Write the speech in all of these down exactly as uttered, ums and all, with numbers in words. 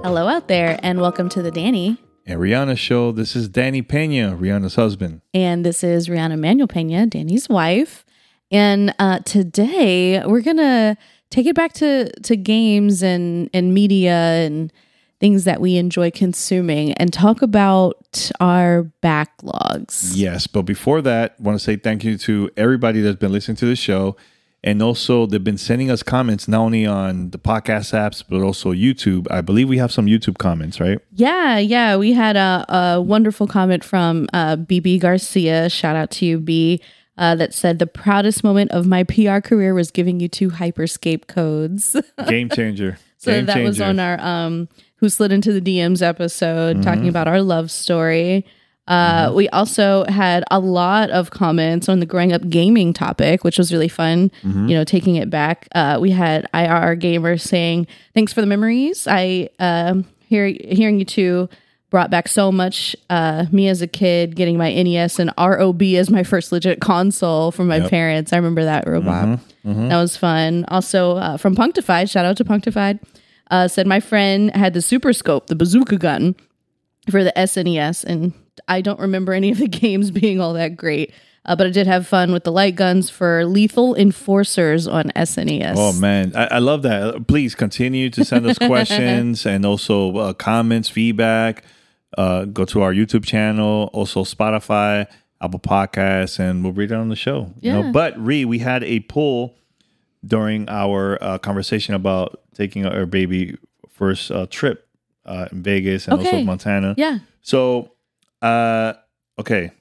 Hello out there, and welcome to the Danny and Rihanna show. This is Danny Pena, Rihanna's husband. And this is Rihanna Manuel Pena, Danny's wife. And uh, today we're going to take it back to, to games and, and media and things that we enjoy consuming and talk about our backlogs. Yes, but before that, I want to say thank you to everybody that's been listening to the show. And also, they've been sending us comments not only on the podcast apps, but also YouTube. I believe we have some YouTube comments, right? Yeah, yeah. We had a, a wonderful comment from uh, B B Garcia. Shout out to you, B, uh, that said, the proudest moment of my P R career was giving you two Hyperscape codes. Game changer. So Game that changer. was on our um, Who Slid Into the D Ms episode, mm-hmm. talking about our love story. Uh, mm-hmm. We also had a lot of comments on the growing up gaming topic, which was really fun, mm-hmm. you know, taking it back. Uh, we had I R Gamer saying, thanks for the memories. I um, hear, hearing you two brought back so much. Uh, me as a kid getting my N E S and R O B as my first legit console from my yep. parents. I remember that robot. Mm-hmm. Mm-hmm. That was fun. Also uh, from Punctified, shout out to Punctified, uh, said my friend had the Super Scope, the bazooka gun for the S N E S, and I don't remember any of the games being all that great, uh, but I did have fun with the light guns for Lethal Enforcers on S N E S. Oh, man. I, I love that. Please continue to send us questions and also uh, comments, feedback. Uh, go to our YouTube channel, also Spotify, Apple Podcasts, and we'll read it on the show. Yeah. You know? But, Ree, we had a poll during our uh, conversation about taking our baby first uh, trip uh, in Vegas and okay. also Montana. Yeah. So... Uh, okay.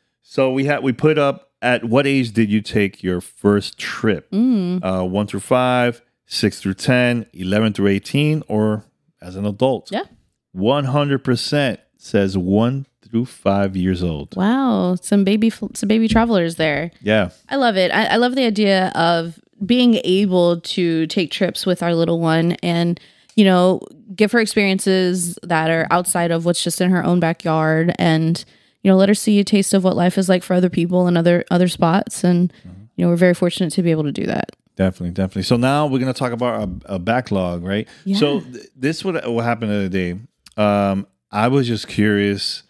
So we had we put up at what age did you take your first trip? Mm. Uh, one through five, six through ten, eleven through eighteen, or as an adult? Yeah. One hundred percent says one through five years old. Wow, some baby some baby travelers there. Yeah, I love it. I, I love the idea of being able to take trips with our little one and, you know, give her experiences that are outside of what's just in her own backyard, and, you know, let her see a taste of what life is like for other people and other other spots. And, mm-hmm. you know, we're very fortunate to be able to do that. Definitely, definitely. So now we're going to talk about a, a backlog, right? Yeah. So th- this what what happened the other day. Um, I was just curious,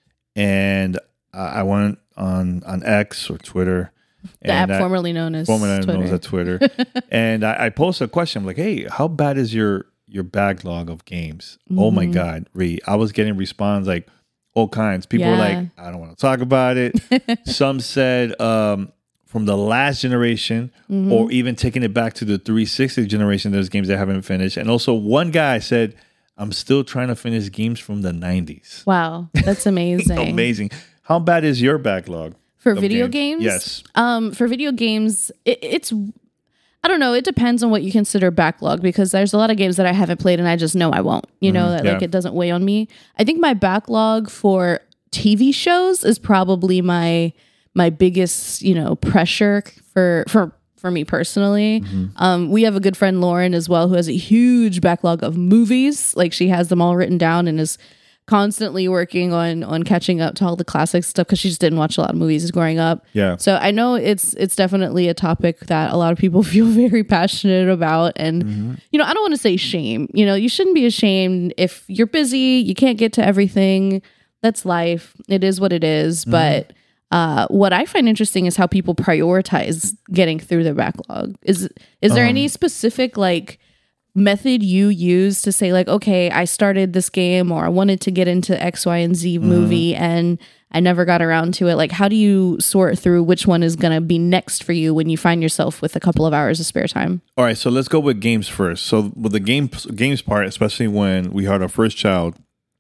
and I, I went on on X or Twitter. The app I, formerly known as formerly Twitter. known as Twitter. And I, I posted a question. I'm like, hey, how bad is your your backlog of games? Mm-hmm. Oh my God, Ree. I was getting response like all kinds. People yeah. were like, I don't want to talk about it. Some said um, from the last generation, mm-hmm. or even taking it back to the three sixty generation, there's games that haven't finished. And also one guy said, I'm still trying to finish games from the nineties. Wow, that's amazing. Amazing. How bad is your backlog? For video games? games? Yes. Um, for video games, it, it's... I don't know. It depends on what you consider backlog, because there's a lot of games that I haven't played and I just know I won't, you know, mm, that yeah. like it doesn't weigh on me. I think my backlog for T V shows is probably my, my biggest, you know, pressure for, for, for me personally. Mm-hmm. Um, we have a good friend, Lauren, as well, who has a huge backlog of movies. Like, she has them all written down and is constantly working on on catching up to all the classic stuff, because she just didn't watch a lot of movies growing up. Yeah. So I know it's it's definitely a topic that a lot of people feel very passionate about. And, mm-hmm. you know, I don't want to say shame. You know, you shouldn't be ashamed if you're busy, you can't get to everything. That's life. It is what it is. Mm-hmm. But uh, what I find interesting is how people prioritize getting through their backlog. Is is there um, any specific, like, method you use to say, like, okay, I started this game, or I wanted to get into X, Y, and Z movie, mm-hmm. and I never got around to it? Like, how do you sort through which one is going to be next for you when you find yourself with a couple of hours of spare time? All right, so let's go with games first. So with the game games part, especially when we had our first child,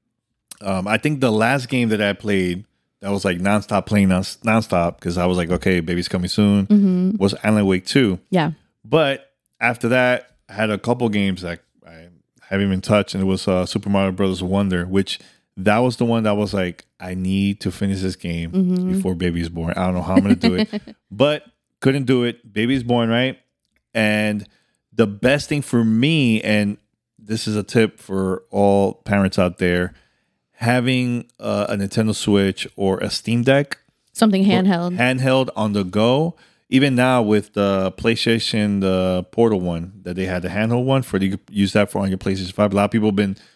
um, I think the last game that I played that was like nonstop playing non- nonstop because I was like, okay, baby's coming soon, mm-hmm. was Alan Wake two. Yeah. But after that, I had a couple games that I haven't even touched, and it was uh, Super Mario Brothers Wonder, which that was the one that was like, I need to finish this game mm-hmm. before baby's born. I don't know how I'm going to do it, but couldn't do it. Baby's born, right? And the best thing for me, and this is a tip for all parents out there, having uh, a Nintendo Switch or a Steam Deck. Something handheld. Handheld on the go. Even now with the PlayStation, the Portal one that they had, the handheld one, for you could use that for on your PlayStation five. A lot of people have been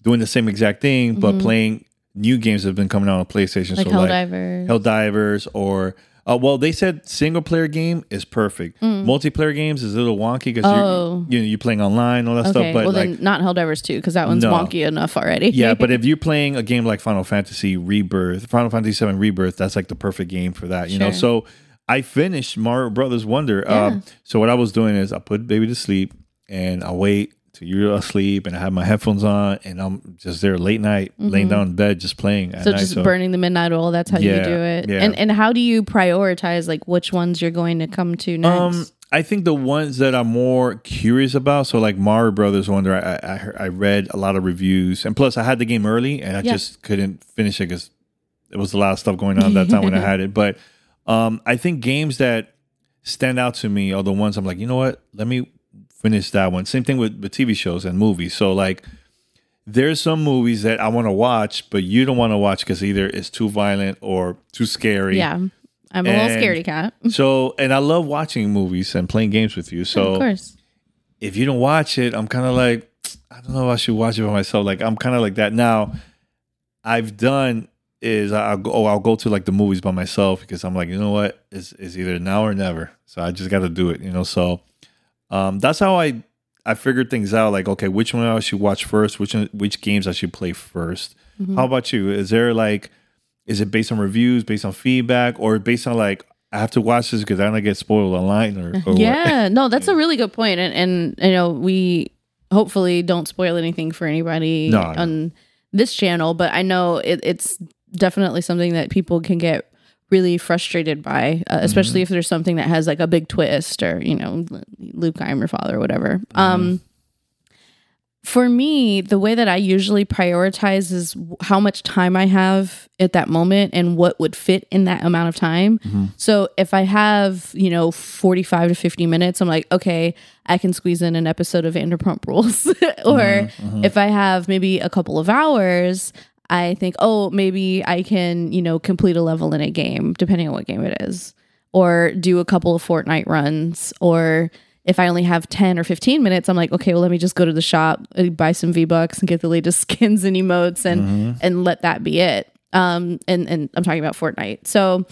doing the same exact thing, but playing new games that have been coming out on PlayStation. Like so like Helldivers. Helldivers or uh, well, they said single player game is perfect. Mm. Multiplayer games is a little wonky because Oh. you're you know, you're playing online all that Okay, stuff. But well like, then not Helldivers two because that one's No. wonky enough already. yeah, but if you're playing a game like Final Fantasy Rebirth, Final Fantasy seven Rebirth, that's like the perfect game for that. You know, Sure. so I finished Mario Brothers Wonder. Yeah. Um, so what I was doing is I put baby to sleep and I wait till you're asleep and I have my headphones on and I'm just there late night, laying down in bed, just playing. At so night. just so burning the midnight oil. That's how Yeah, you do it. yeah. And and how do you prioritize like which ones you're going to come to next? Um, I think the ones that I'm more curious about, so like Mario Brothers Wonder, I I, heard, I read a lot of reviews, and plus I had the game early, and I Yeah. just couldn't finish it because there was a lot of stuff going on that time when I had it. But um, I think games that stand out to me are the ones I'm like, you know what, let me finish that one. Same thing with, with T V shows and movies. So like, there's some movies that I want to watch, but you don't want to watch because either it's too violent or too scary. yeah, I'm a little And- scaredy cat. So, and I love watching movies and playing games with you. So, of course. if you don't watch it, I'm kind of like, I don't know if I should watch it by myself. Like, I'm kind of like that now. I've done is I'll go, oh, I'll go to like the movies by myself because I'm like, you know what, it's, it's either now or never. So I just got to do it, you know. So, um, that's how I I figured things out. Like, okay, which one I should watch first? Which one, which games I should play 1st Mm-hmm. How about you? Is there like, is it based on reviews, based on feedback, or based on like I have to watch this because I don't get spoiled online or, or what? Yeah, no, that's a really good point. And, and you know, we hopefully don't spoil anything for anybody No, no. on this channel, but I know it, it's definitely something that people can get really frustrated by, uh, especially Mm-hmm. if there's something that has like a big twist or, you know, Luke, I am your father or whatever. Um, for me, the way that I usually prioritize is how much time I have at that moment and what would fit in that amount of time. So if I have, you know, forty-five to fifty minutes, I'm like, okay, I can squeeze in an episode of Vanderpump Rules. Or if I have maybe a couple of hours, I think, oh, maybe I can, you know, complete a level in a game, depending on what game it is, or do a couple of Fortnite runs, or if I only have ten or fifteen minutes, I'm like, okay, well, let me just go to the shop, uh, buy some V-Bucks and get the latest skins and emotes and Mm-hmm. and let that be it. Um, and, and I'm talking about Fortnite. So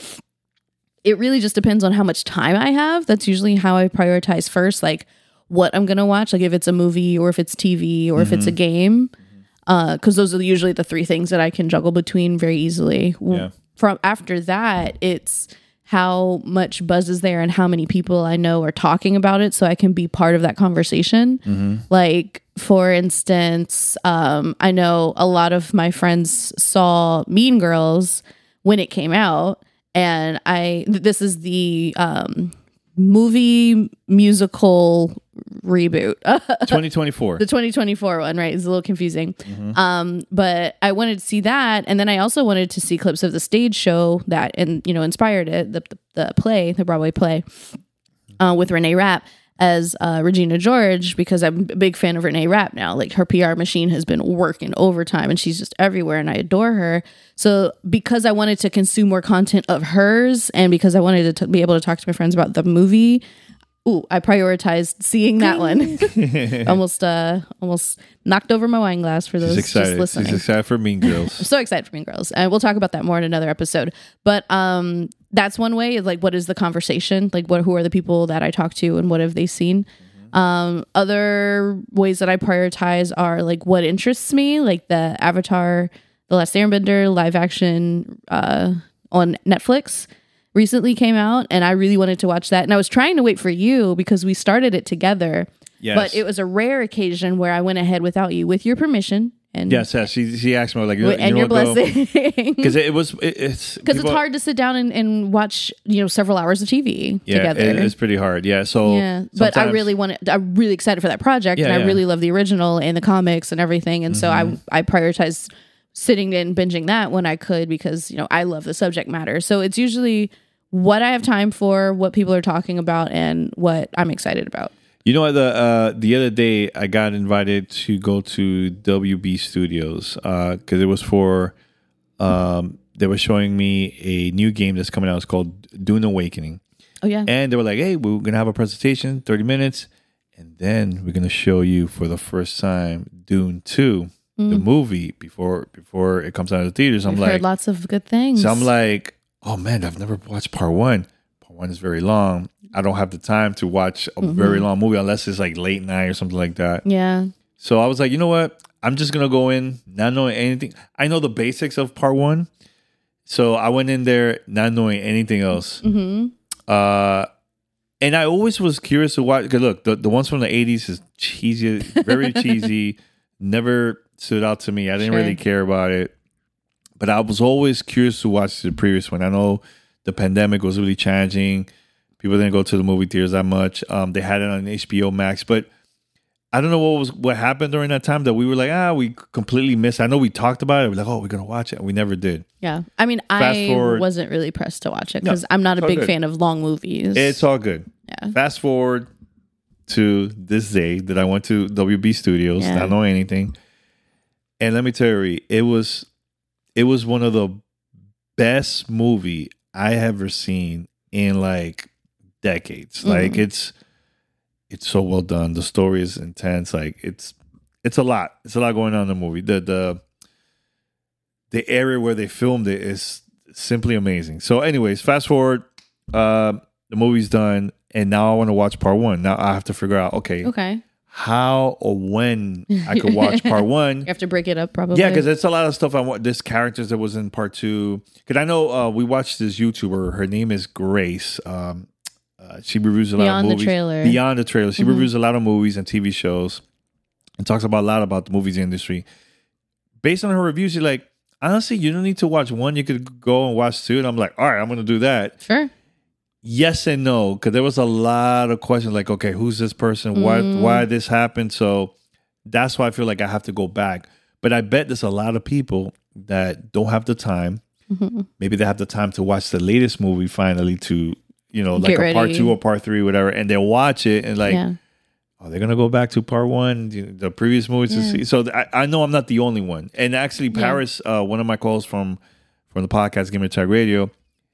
it really just depends on how much time I have. That's usually how I prioritize first, like what I'm going to watch, like if it's a movie or if it's T V or if it's a game. Uh, because those are usually the three things that I can juggle between very easily. Yeah. From after that, it's how much buzz is there and how many people I know are talking about it so I can be part of that conversation. Like, for instance, um, I know a lot of my friends saw Mean Girls when it came out, and I th- this is the um, movie musical reboot. twenty twenty-four. The twenty twenty-four one, right? It's a little confusing. Um, but I wanted to see that. And then I also wanted to see clips of the stage show that, and you know, inspired it, the, the, the play, the Broadway play uh, with Renee Rapp as uh, Regina George, because I'm a big fan of Renee Rapp now. Like, her P R machine has been working overtime and she's just everywhere and I adore her. So because I wanted to consume more content of hers and because I wanted to t- be able to talk to my friends about the movie, ooh, I prioritized seeing that one. almost uh almost knocked over my wine glass for those She's just excited. listening. She's excited for Mean Girls. I'm so excited for Mean Girls. And we'll talk about that more in another episode. But um that's one way, is like, what is the conversation? Like, what who are the people that I talk to and what have they seen? Um other ways that I prioritize are like what interests me, like the Avatar, The Last Airbender live action uh on Netflix recently came out, and I really wanted to watch that. And I was trying to wait for you because we started it together. Yes. But it was a rare occasion where I went ahead without you, with your permission. And Yes, yes. She, she asked me, like, you, and you your know what, blessing. because it, it was, it, it's Because it's people- hard to sit down and, and watch, you know, several hours of T V Yeah, together. it, it's pretty hard. Yeah, so yeah, but I sometimes- really wanted. I'm really excited for that project, Yeah, and I yeah. really love the original and the comics and everything. And Mm-hmm. so I I prioritized sitting and binging that when I could, because you know I love the subject matter. So it's usually what I have time for, what people are talking about, and what I'm excited about. You know what? The uh, the other day I got invited to go to W B Studios because it was for um, they were showing me a new game that's coming out. It's called Dune Awakening, Oh yeah, and they were like, "Hey, we're gonna have a presentation, thirty minutes, and then we're gonna show you for the first time Dune Two." the movie before before it comes out of the theaters. I'm I've like, heard lots of good things. so I'm like, oh man, I've never watched part one. Part one is very long. I don't have the time to watch a mm-hmm. very long movie unless it's like late night or something like that. Yeah. So I was like, you know what? I'm just gonna go in not knowing anything. I know the basics of part one, so I went in there not knowing anything else. Mm-hmm. Uh, and I always was curious to watch. Cause look, the, the ones from the eighties is cheesy, very cheesy. Never stood out to me. I didn't sure. really care about it. But I was always curious to watch the previous one. I know the pandemic was really challenging. People didn't go to the movie theaters that much. Um, they had it on H B O Max, but I don't know what was what happened during that time that we were like, ah, we completely missed. I know we talked about it. We're like, oh, we're gonna watch it. We never did. Yeah, I mean, Fast I forward. wasn't really pressed to watch it because no, I'm not a big good. fan of long movies. It's all good. Yeah. Fast forward to this day that I went to W B Studios, yeah. not knowing anything, and let me tell you, it was it was one of the best movie I ever seen in like decades. Mm. Like it's. It's so well done. The story is intense. Like it's, it's a lot. It's a lot going on in the movie. The the, the area where they filmed it is simply amazing. So, anyways, fast forward. Uh, the movie's done, and now I want to watch part one. Now I have to figure out, okay, okay, how or when I could watch part one. You have to break it up, probably. Yeah, because it's a lot of stuff I want. This characters that was in part two. Because I know uh, we watched this YouTuber. Her name is Grace. Um, Uh, she reviews a lot Beyond of movies. the trailer. Beyond the trailer. She mm-hmm. reviews a lot of movies and T V shows and talks about a lot about the movies industry. Based on her reviews, she's like, honestly, you don't need to watch one. You could go and watch two. And I'm like, all right, I'm going to do that. Sure. Yes and no, because there was a lot of questions like, okay, who's this person? Mm. Why, why this happened? So that's why I feel like I have to go back. But I bet there's a lot of people that don't have the time. Mm-hmm. Maybe they have the time to watch the latest movie finally to, you know, like Get a ready. part two or part three, whatever, and they watch it and like, yeah. oh, they're gonna go back to part one, the previous movies yeah. to see. So I, I know I'm not the only one. And actually, Paris, yeah. uh, one of my calls from from the podcast Gamer Tag Radio,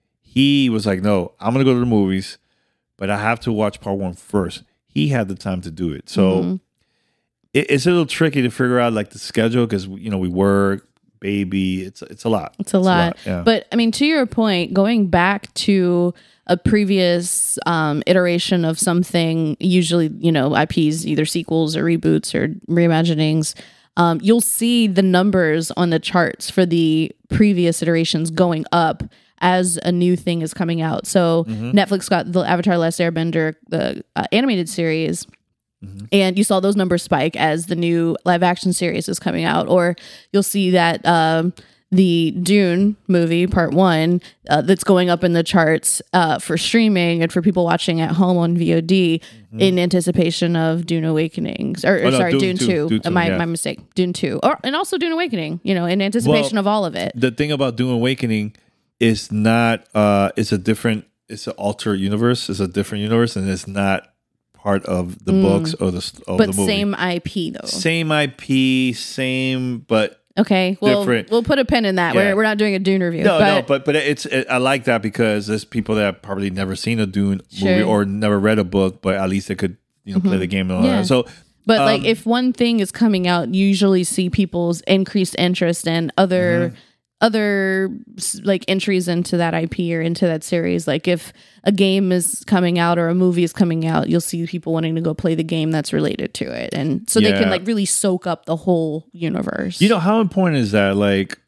he was like, "No, I'm gonna go to the movies, but I have to watch part one first." He had the time to do it, so mm-hmm. it, it's a little tricky to figure out like the schedule because you know we work, baby. It's it's a lot. It's a it's lot. A lot yeah. But I mean, to your point, going back to a previous um, iteration of something, usually, you know, I Ps, either sequels or reboots or reimaginings, um, you'll see the numbers on the charts for the previous iterations going up as a new thing is coming out. So mm-hmm. Netflix got the Avatar: Last Airbender, the uh, animated series, mm-hmm. and you saw those numbers spike as the new live action series is coming out. Or you'll see that um, the Dune movie part one uh, that's going up in the charts uh, for streaming and for people watching at home on V O D mm-hmm. in anticipation of Dune Awakenings or, or oh, no, sorry Dune, Dune two, Dune two my yeah. my mistake Dune two or and also Dune Awakening, you know, in anticipation well, of all of it. The thing about Dune Awakening is not uh it's a different it's an alter universe, it's a different universe, and it's not part of the mm. books or the of but the movie. Same I P though. Same I P, same but okay, well, different. We'll put a pin in that. Yeah. We're, we're not doing a Dune review. No, but no, but but it's it, I like that because there's people that have probably never seen a Dune sure. movie or never read a book, but at least they could you know mm-hmm. play the game and all yeah. that. So, but um, like if one thing is coming out, you usually see people's increased interest in other. Mm-hmm. other like entries into that I P or into that series. Like if a game is coming out or a movie is coming out, you'll see people wanting to go play the game that's related to it. And so yeah. they can like really soak up the whole universe. You know, how important is that? Like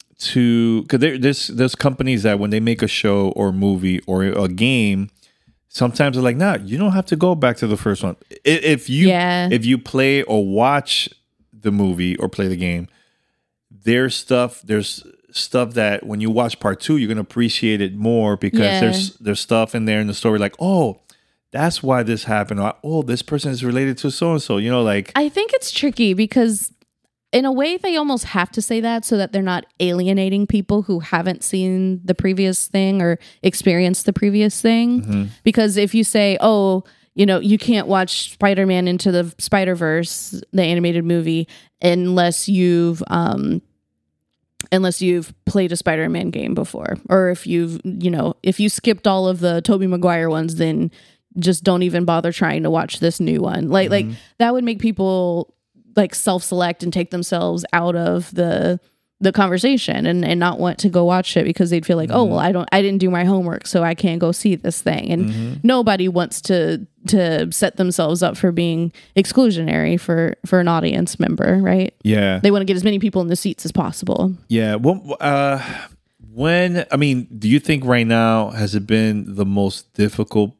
to, cause there, there's, there's companies that when they make a show or movie or a game, sometimes they're like, nah, you don't have to go back to the first one. If you, yeah. if you play or watch the movie or play the game, there's stuff, there's stuff that when you watch part two, you're going to appreciate it more because yeah. there's there's stuff in there in the story like, oh, that's why this happened. Or, oh, this person is related to so-and-so, you know, like. I think it's tricky because in a way they almost have to say that so that they're not alienating people who haven't seen the previous thing or experienced the previous thing. Mm-hmm. Because if you say, oh, you know, you can't watch Spider-Man Into the Spider-Verse, the animated movie, unless you've um, unless you've played a Spider-Man game before, or if you've, you know, if you skipped all of the Tobey Maguire ones, then just don't even bother trying to watch this new one. Like, mm-hmm. like that would make people like self-select and take themselves out of the the conversation and, and not want to go watch it because they'd feel like, mm-hmm. oh, well, I don't, I didn't do my homework, so I can't go see this thing. And mm-hmm. nobody wants to, to set themselves up for being exclusionary for, for an audience member. Right. Yeah. They want to get as many people in the seats as possible. Yeah. Well, uh, when, I mean, do you think right now, has it been the most difficult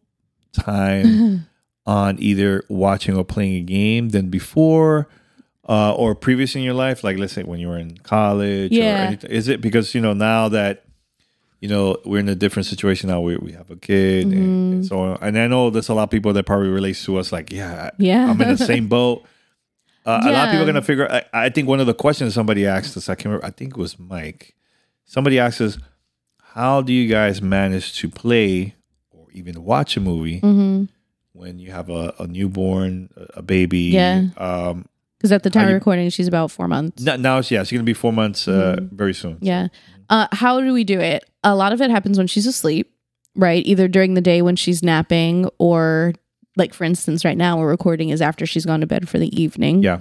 time on either watching or playing a game than before? Uh, or previous in your life, like let's say when you were in college, yeah. or anything. Is it because, you know, now that, you know, we're in a different situation now, we we have a kid, mm-hmm. and, and so on. And I know there's a lot of people that probably relates to us, like, yeah, yeah. I'm in the same boat. Uh, yeah. A lot of people are gonna figure. I, I think one of the questions somebody asked us, I can't remember, I think it was Mike. Somebody asked us, "How do you guys manage to play or even watch a movie mm-hmm. when you have a, a newborn, a baby?" Yeah. Um, Because at the time of recording, she's about four months. Now, now yeah, she's going to be four months uh, mm-hmm. very soon. Yeah. Uh, how do we do it? A lot of it happens when she's asleep, right? Either during the day when she's napping or, like, for instance, right now we're recording is after she's gone to bed for the evening. Yeah.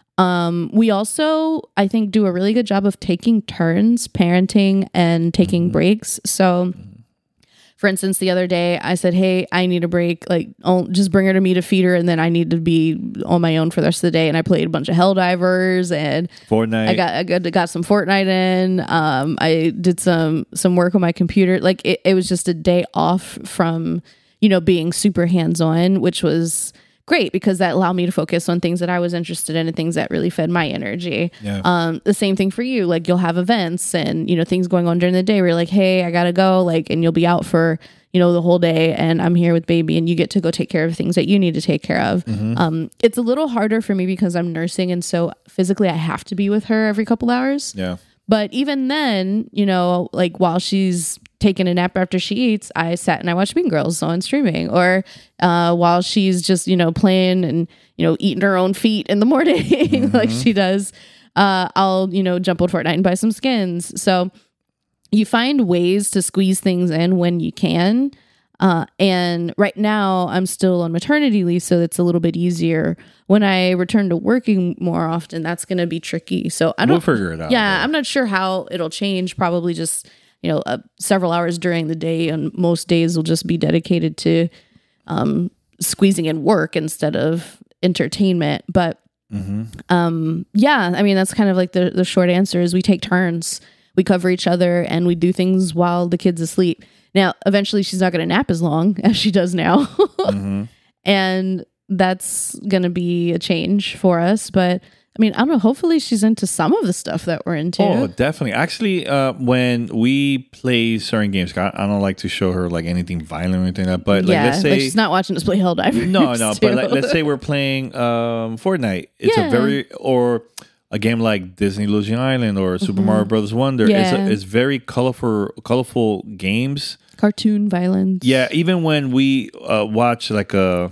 Um, we also, I think, do a really good job of taking turns parenting and taking mm-hmm. breaks. So... Mm-hmm. For instance, the other day I said, hey, I need a break. Like, oh, just bring her to me to feed her. And then I need to be on my own for the rest of the day. And I played a bunch of Helldivers and Fortnite. I got, I got, got some Fortnite in. Um, I did some, some work on my computer. Like it, it was just a day off from, you know, being super hands-on, which was great because that allowed me to focus on things that I was interested in and things that really fed my energy. Yeah. Um, the same thing for you. Like you'll have events and, you know, things going on during the day where you're like, hey, I gotta go. Like, and you'll be out for, you know, the whole day and I'm here with baby and you get to go take care of things that you need to take care of. Mm-hmm. Um, it's a little harder for me because I'm nursing. And so physically I have to be with her every couple hours. Yeah. But even then, you know, like while she's taking a nap after she eats, I sat and I watched Mean Girls on streaming. Or uh, while she's just, you know, playing and, you know, eating her own feet in the morning mm-hmm. like she does, uh, I'll, you know, jump on Fortnite and buy some skins. So you find ways to squeeze things in when you can. Uh, and right now I'm still on maternity leave, so it's a little bit easier. When I return to working more often, that's going to be tricky. So I don't we'll figure it out. Yeah, I'm not sure how it'll change. Probably just, you know, uh, several hours during the day, and most days will just be dedicated to um, squeezing in work instead of entertainment. But mm-hmm. um, yeah, I mean, that's kind of like the, the short answer is we take turns. We cover each other and we do things while the kid's asleep. Now, eventually she's not going to nap as long as she does now. mm-hmm. And that's going to be a change for us. But I mean, I don't know, hopefully she's into some of the stuff that we're into. Oh, definitely. Actually, uh, when we play certain games, I, I don't like to show her like anything violent or anything like that. But like, yeah, let's say like she's not watching us play Helldivers. No, no. Too. But like, let's say we're playing um, Fortnite. It's yeah. a very, or a game like Disney Illusion Island or Super mm-hmm. Mario Brothers Wonder. Yeah. It's, a, it's very colorful, colorful games. Cartoon violence. Yeah, even when we uh, watch like a,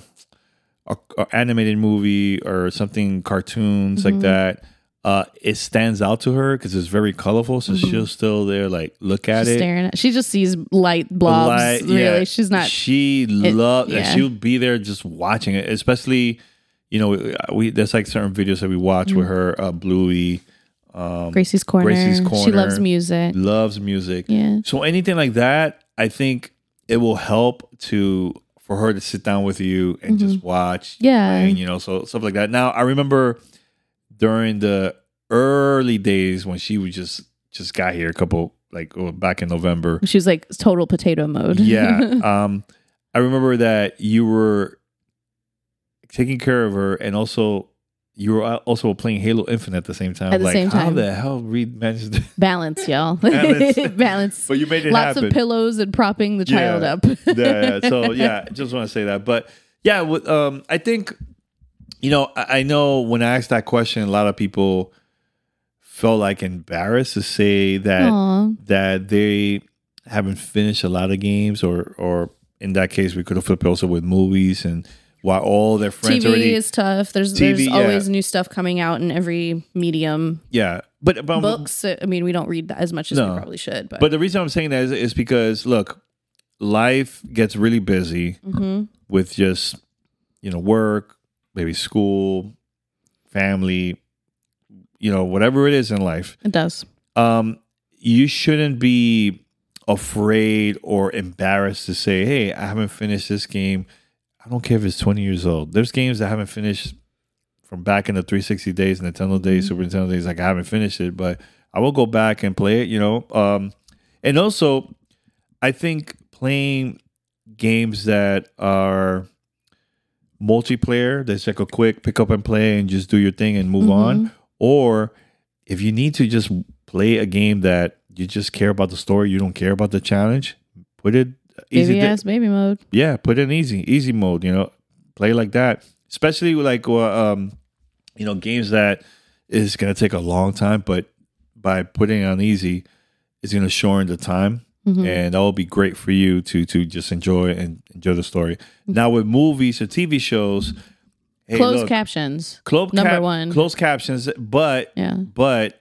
a, a animated movie or something, cartoons mm-hmm. like that, uh, it stands out to her because it's very colorful. So mm-hmm. she'll still there, like look at she's it. Staring at. She just sees light blobs. Light, really, yeah. She's not. She loves. Yeah. She'll be there just watching it. Especially, you know, we there's like certain videos that we watch mm-hmm. with her, uh, Bluey. Um, Gracie's Corner. Gracie's Corner. She loves music. Loves music. Yeah. So anything like that, I think it will help to for her to sit down with you and mm-hmm. just watch. Yeah. And, you know, so stuff like that. Now, I remember during the early days when she was just just got here a couple like oh, back in November. She was like total potato mode. Yeah. Um, I remember that you were taking care of her and also you were also playing Halo Infinite at the same time. At the like, same time. How the hell Reed managed to balance, y'all? balance. balance. But you made it Lots happen. of pillows and propping the child yeah. up. yeah, yeah. So yeah, just want to say that. But yeah, with, um, I think, you know, I, I know when I asked that question, a lot of people felt like embarrassed to say that Aww. that they haven't finished a lot of games, or or in that case, we could have flipped also with movies and. While all their friends T V already, is tough. There's T V, there's always yeah. new stuff coming out in every medium. Yeah, but, but books. I mean, we don't read that as much as no. we probably should. But but the reason I'm saying that is, is because look, life gets really busy mm-hmm. with just you know work, maybe school, family, you know, whatever it is in life, It does. um, you shouldn't be afraid or embarrassed to say, hey, I haven't finished this game. I don't care if it's twenty years old. There's games that I haven't finished from back in the three sixty days, Nintendo days, mm-hmm. Super Nintendo days. Like, I haven't finished it, but I will go back and play it, you know. Um, and also, I think playing games that are multiplayer, that's like a quick pick up and play and just do your thing and move mm-hmm. on. Or if you need to just play a game that you just care about the story, you don't care about the challenge, put it easy. Baby ass baby mode. Yeah, put it in easy, easy mode, you know, play like that. Especially like, uh, um, you know, games that is going to take a long time, but by putting it on easy, it's going to shorten the time. Mm-hmm. And that will be great for you to to just enjoy and enjoy the story. Mm-hmm. Now with movies or T V shows, hey, closed look, captions, closed number cap- one, closed captions. But yeah. but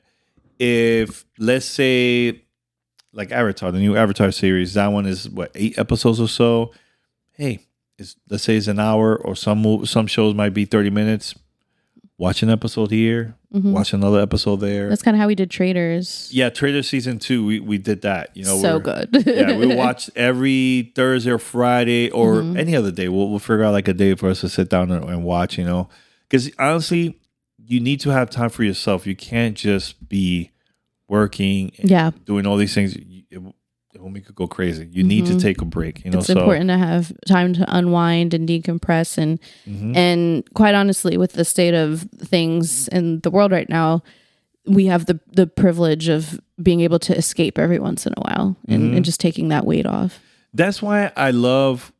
if let's say like Avatar, the new Avatar series, that one is what eight episodes or so. Hey, it's, let's say it's an hour, or some move, some shows might be thirty minutes. Watch an episode here, mm-hmm. watch another episode there. That's kind of how we did Traders. Yeah, Traders season two, we, we did that. You know, so good. Yeah, we watched every Thursday or Friday or mm-hmm. any other day. We'll, we'll figure out like a day for us to sit down and, and watch, you know. Because honestly, you need to have time for yourself. You can't just be working and yeah. doing all these things. It, it will make you go crazy. You need mm-hmm. to take a break. You know, it's so, important to have time to unwind and decompress. And mm-hmm. and quite honestly, with the state of things in the world right now, we have the the privilege of being able to escape every once in a while and, mm-hmm. and just taking that weight off. That's why I love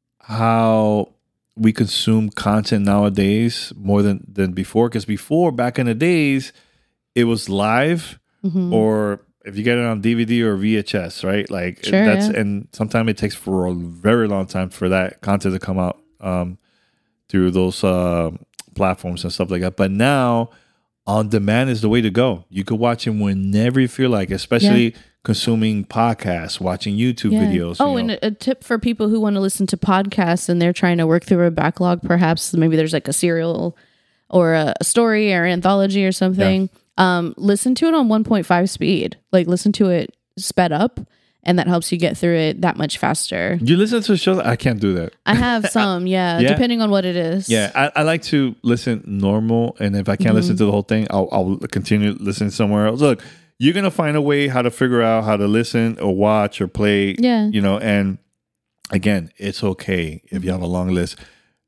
how we consume content nowadays more than, than before. Because before, back in the days, it was live mm-hmm. or if you get it on D V D or V H S, right? Like sure, that's yeah. and sometimes it takes for a very long time for that content to come out um, through those uh, platforms and stuff like that. But now, on demand is the way to go. You could watch it whenever you feel like, especially yeah. consuming podcasts, watching YouTube yeah. videos. Oh, you know. And a, a tip for people who want to listen to podcasts and they're trying to work through a backlog, perhaps maybe there's like a serial or a, a story or an anthology or something. Yeah. Um, listen to it on one point five speed. Like listen to it sped up, and that helps you get through it that much faster. You listen to shows? I can't do that. I have some, yeah, yeah, depending on what it is. Yeah, I, I like to listen normal, and if I can't mm-hmm. listen to the whole thing, I'll, I'll continue listening somewhere else. Look, you're gonna find a way how to figure out how to listen or watch or play. Yeah, you know, and again, it's okay if you have a long list.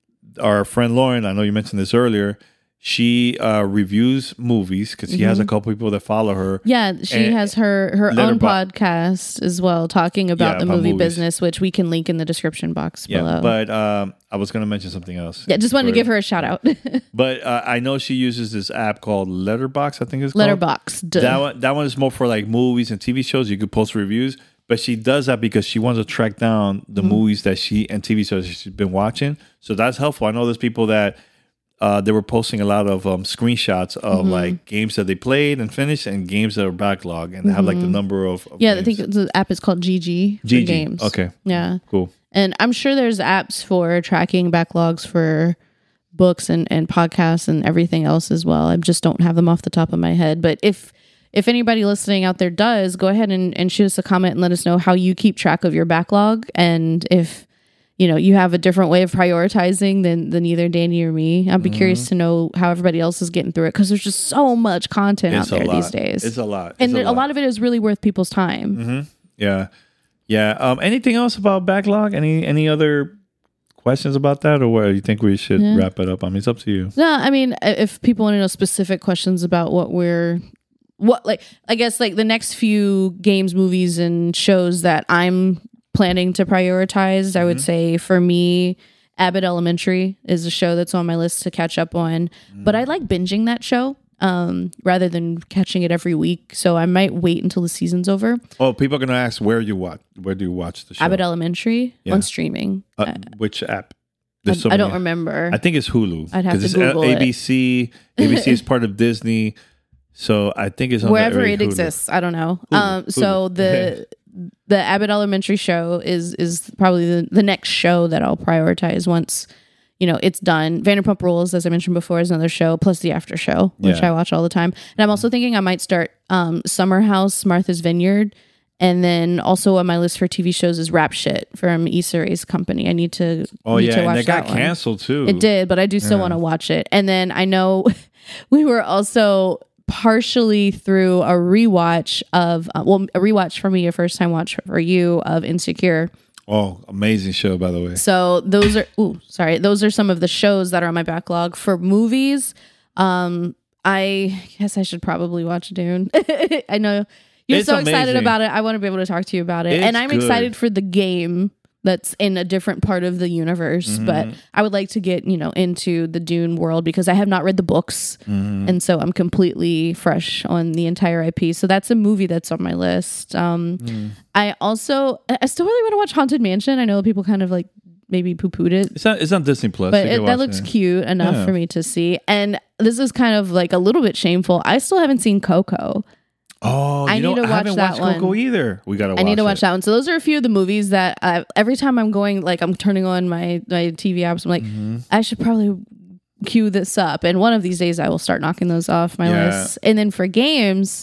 Our friend Lauren, I know you mentioned this earlier. She uh, reviews movies because she mm-hmm. has a couple people that follow her. Yeah, she and has her, her own podcast as well, talking about yeah, the about movie movies. business, which we can link in the description box yeah, below. But um, I was going to mention something else. Yeah, just wanted for, to give her a shout out. But uh, I know she uses this app called Letterboxd, I think it's called. Letterboxd. That one, that one is more for like movies and T V shows. You could post reviews. But she does that because she wants to track down the mm-hmm. movies that she and T V shows she's been watching. So that's helpful. I know there's people that Uh, they were posting a lot of um, screenshots of mm-hmm. like games that they played and finished and games that are backlog, and they mm-hmm. have like the number of, of yeah games. I think the app is called G G, G G games. Okay, yeah, cool. And I'm sure there's apps for tracking backlogs for books and, and podcasts and everything else as well. I just don't have them off the top of my head. But if if anybody listening out there does, go ahead and, and shoot us a comment and let us know how you keep track of your backlog, and if you know, you have a different way of prioritizing than, than either Danny or me. I'd be mm-hmm. curious to know how everybody else is getting through it, because there's just so much content it's out there lot. these days. It's a lot. It's and a, a, lot. a lot of it is really worth people's time. Mm-hmm. Yeah. Yeah. Um, anything else about backlog? Any any other questions about that, or what? Do you think we should yeah. wrap it up? I mean, it's up to you. No, I mean, if people want to know specific questions about what we're... what like I guess like the next few games, movies, and shows that I'm planning to prioritize, I would mm-hmm. say for me, Abbott Elementary is a show that's on my list to catch up on. Mm. But I like binging that show um, rather than catching it every week. So I might wait until the season's over. Oh, people are going to ask where you watch. Where do you watch the show? Abbott Elementary yeah. on streaming. Uh, uh, which app? I, so I don't remember. I think it's Hulu. I'd have to it's Google A B C. it. A B C is part of Disney. So I think it's on wherever the, it Hulu. exists. I don't know. Hulu. Um, Hulu. so the the Abbott Elementary show is is probably the, the next show that I'll prioritize once, you know, it's done. Vanderpump Rules, as I mentioned before, is another show, plus the after show, which Yeah. I watch all the time. And I'm also thinking I might start um, Summer House, Martha's Vineyard. And then also on my list for T V shows is Rap Shit from Issa Rae's company. I need to Oh need yeah, to and watch they got that one. canceled too. It did, but I do still Yeah. want to watch it. And then I know we were also partially through a rewatch of, uh, well, a rewatch for me, a first time watch for you of Insecure. Oh, amazing show, by the way. So those are, ooh, sorry, those are some of the shows that are on my backlog. For movies, um, I guess I should probably watch Dune. I know you're It's so excited amazing. about it. I want to be able to talk to you about it. It's and I'm good. excited for the game that's in a different part of the universe. Mm-hmm. But I would like to get, you know, into the Dune world because I have not read the books. Mm-hmm. And so I'm completely fresh on the entire I P. So that's a movie that's on my list. Um, Mm. I also, I I still really want to watch Haunted Mansion. I know people kind of like maybe poo-pooed it. It's on, it's on Disney Plus. But You it, can that watch looks it. cute enough Yeah. for me to see. And this is kind of like a little bit shameful. I still haven't seen Coco. Oh, you I know, need to I watch haven't that watched Coco one. either. We gotta. I watch need to watch it. that one. So those are a few of the movies that I, every time I'm going, like I'm turning on my, my T V apps, I'm like, Mm-hmm. I should probably queue this up. And one of these days I will start knocking those off my Yeah. list. And then for games,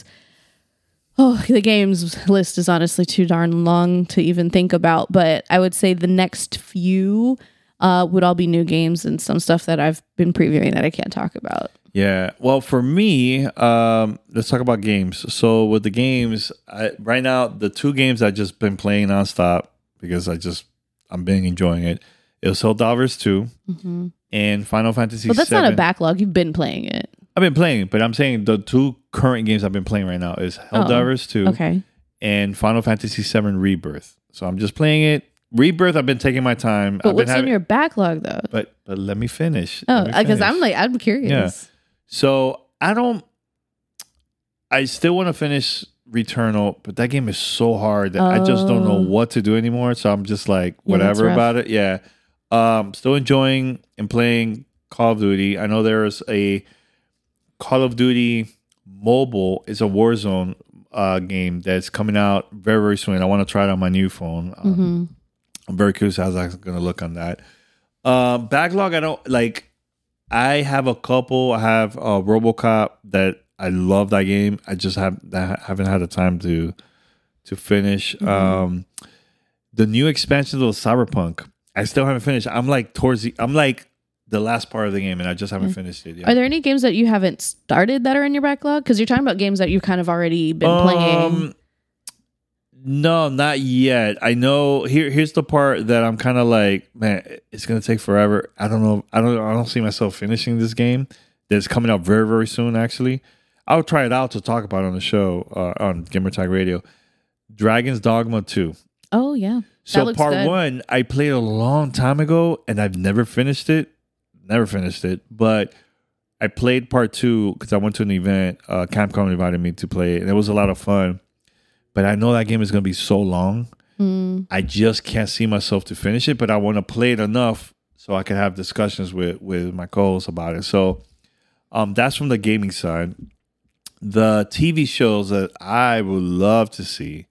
oh, the games list is honestly too darn long to even think about. But I would say the next few uh, would all be new games and some stuff that I've been previewing that I can't talk about. Yeah. Well, for me, um, let's talk about games. So with the games, I, right now, the two games I just been playing nonstop because I just I'm been enjoying it. It was Helldivers two Mm-hmm. and Final Fantasy. But that's seven. not a backlog. You've been playing it. I've been playing, but I'm saying the two current games I've been playing right now is Helldivers two Okay. and Final Fantasy seven Rebirth. So I'm just playing it. Rebirth, I've been taking my time. But I've what's been having, in your backlog though? but but let me finish. Oh, Let me because I'm finish. like, I'm curious. Yeah. So I don't. I still want to finish Returnal, but that game is so hard that I just don't know Oh. what to do anymore. So I'm just like Yeah, that's whatever rough. about it. Yeah. Um, still enjoying and playing Call of Duty. I know there's a Call of Duty mobile. It's a Warzone uh, game that's coming out very very soon. I want to try it on my new phone. Um, Mm-hmm. I'm very curious how I'm going to look on that. Uh, backlog, I don't like. I have a couple. I have uh, RoboCop that I love that game. I just have that haven't had the time to to finish. Mm-hmm. Um, the new expansions of Cyberpunk, I still haven't finished. I'm like towards the. I'm like the last part of the game, and I just haven't finished it yet. Are there any games that you haven't started that are in your backlog? Because you're talking about games that you've kind of already been playing. Um, No, not yet. I know. Here, here's the part that I'm kind of like, man, it's gonna take forever. I don't know. I don't. I don't see myself finishing this game. That's coming out very, very soon. Actually, I'll try it out to talk about it on the show uh, on Gamertag Radio. Dragon's Dogma two. Oh yeah. So looks part good. one, I played a long time ago, and I've never finished it. Never finished it, but I played part two because I went to an event. Uh, Capcom invited me to play it, and it was a lot of fun. But I know that game is going to be so long. Mm. I just can't see myself to finish it, but I want to play it enough so I can have discussions with, with my co-hosts about it. So um, that's from the gaming side. The T V shows that I would love to see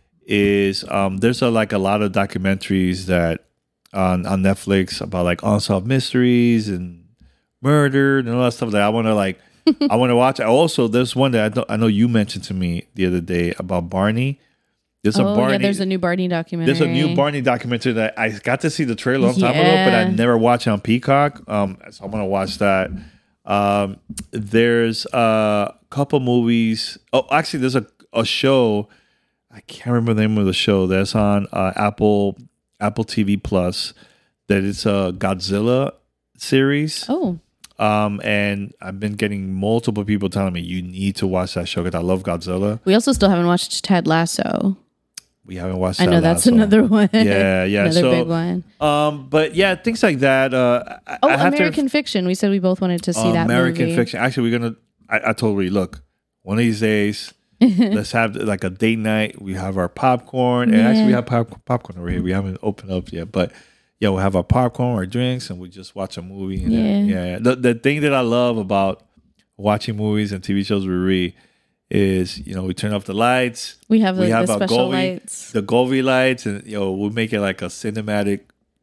is um, there's a, like a lot of documentaries that on, on Netflix about like unsolved mysteries and murder and all that stuff that I want to like I want to watch. Also, there's one that I know, I know you mentioned to me the other day about Barney. There's Oh a Barney. yeah, there's a new Barney documentary. There's a new Barney documentary that I got to see the trailer a long time ago, but I Yeah. never watched it on Peacock. Um, so I want to watch that. Um, there's a couple movies. Oh, actually, there's a, a show. I can't remember the name of the show that's on uh, Apple Apple T V Plus. That it's a Godzilla series. Oh, Um, and I've been getting multiple people telling me you need to watch that show because I love Godzilla. we also still haven't watched Ted Lasso. We haven't watched. I that know that's last one. another one. Yeah, yeah. another so, big one. Um, but yeah, things like that. Uh, I, Oh, I have American Fiction. We said we both wanted to see to, that American movie. Fiction. Actually, we're gonna. I, I told Ree, look, one of these days, let's have like a date night. We have our popcorn, and actually, we Yeah. have pop, popcorn over here. We haven't opened up yet, but yeah, we'll have our popcorn, our drinks, and we just watch a movie. And then, Yeah. yeah. The the thing that I love about watching movies and T V shows with Ree is, you know, we turn off the lights. We have the, We have the a special Golvi, lights. the Golvi lights, and you know, we'll make it like a cinematic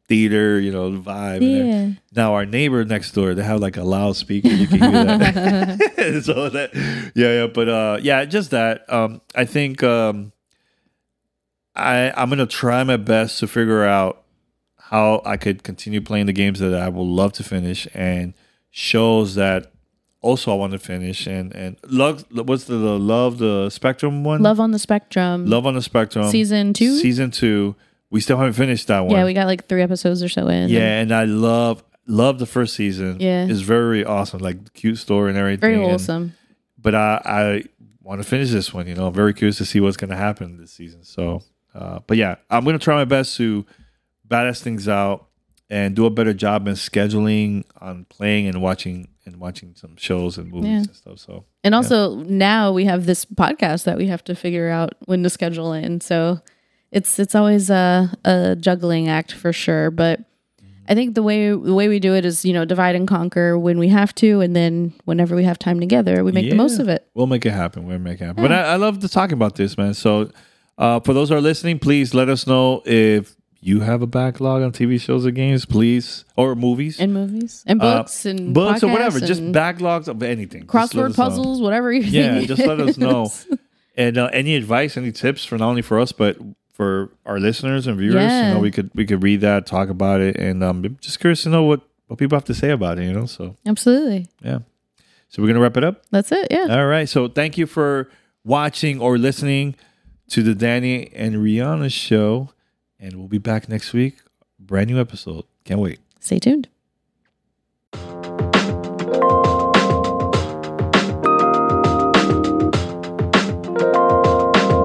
theater, you know, vibe. Yeah. And now our neighbor next door, they have like a loudspeaker. You can hear that. So that, yeah, yeah. But uh, yeah, just that. Um, I think um, I I'm gonna try my best to figure out how I could continue playing the games that I would love to finish and shows that also I want to finish. And and love, what's the, the love the Spectrum one? Love on the Spectrum. Love on the Spectrum. Season two. Season two. We still haven't finished that one. Yeah, we got like three episodes or so in. Yeah, and I love love the first season. Yeah, it's very awesome, like cute story and everything. Very wholesome. And, but I I want to finish this one. You know, I'm very curious to see what's going to happen this season. So, uh, but yeah, I'm going to try my best to badass things out and do a better job in scheduling on playing and watching and watching some shows and movies yeah. and stuff. So, and also yeah. now we have this podcast that we have to figure out when to schedule in. So. It's it's always a, a juggling act for sure, but I think the way the way we do it is, you know, divide and conquer when we have to, and then whenever we have time together, we make yeah. the most of it. We'll make it happen. We'll make it happen. Yeah. But I, I love to talk about this, man. So uh, for those who are listening, please let us know if you have a backlog on T V shows or games, please, or movies. And movies. And books uh, and books or whatever. Just backlogs of anything. Crossword puzzles, know. Whatever you Yeah, think just let us know. And uh, any advice, any tips for not only for us, but for our listeners and viewers, yeah. you know, we could we could read that, talk about it, and um, just curious to know what, what people have to say about it, you know. So absolutely, yeah. So we're gonna wrap it up. That's it, yeah. All right. So thank you for watching or listening to the Danny and Rihanna show, and we'll be back next week, brand new episode. Can't wait. Stay tuned.